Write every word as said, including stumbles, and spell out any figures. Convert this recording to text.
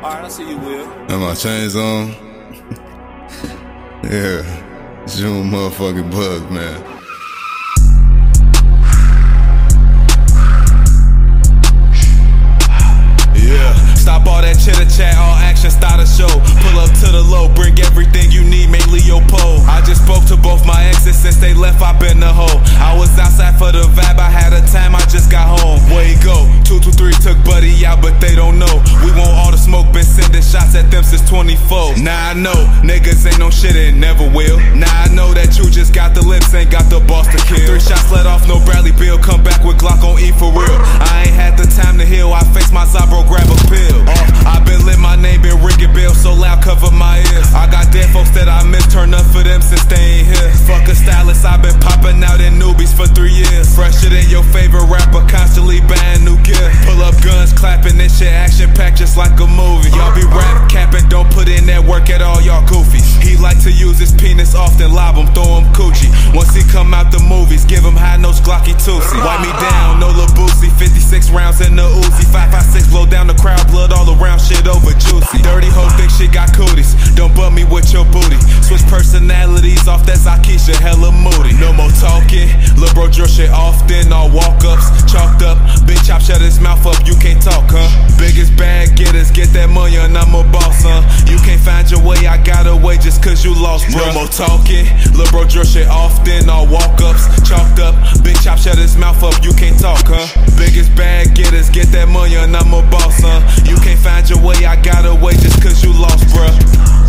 Alright, I see you, Will. Got my chains on. Yeah, June motherfucking bug, man. Stop all that chitter chat, all action, start a show. Pull up to the low, bring everything you need, mainly your pole. I just spoke to both my exes since they left, I been the hoe. I was outside for the vibe, I had a time, I just got home. Where you go? two two three took Buddy out, but they don't know. We want all the smoke, been sending shots at them since twenty-four. Now I know, niggas ain't no shit and never will. Now I know that you just got the lips, ain't got the boss to kill. Three shots let off, no Bradley Bill, come back with Glock on E for real. I ain't had the time to heal, I face my side, bro, grab a pill. Uh, I been lit, my name been ringing bells so loud, cover my ears. I got dead folks that I miss, turn up for them since they ain't here. Fuck a stylist, I been popping out in newbies for three years. Fresher than your favorite rapper, constantly buying new gear. Pull up guns, clapping this shit, action packed just like a movie. Y'all be rap capping, don't put in that work at all, y'all goofies. He like to use his penis often, lob him, throw him coochie. Once he come out the movies, give him high nose Glocky Tootsie. Wipe me down, no La Boosie, fifty-six rounds in the Uzi. five five six, blow down the crowd, blood all around, shit over juicy. Dirty hoe think she got cooties, don't butt me with your booty. Switch personalities off, that's Akeisha, hella moody. No more talking, lil' bro drill shit often, all walk-ups, chalked up. Big chop shut his mouth up, you can't talk, huh? Biggest bag getters, get that money and I'm a boss, huh? You can't find your way, I got away just cause you lost, bro. No more talking, lil' bro drill shit often, all walk-ups, chalked up. Big chop shut his mouth up, you can't talk, huh? Biggest bag getters, get that money and I'm a boss, huh? You can't find your way, I got away just cause you lost, bruh.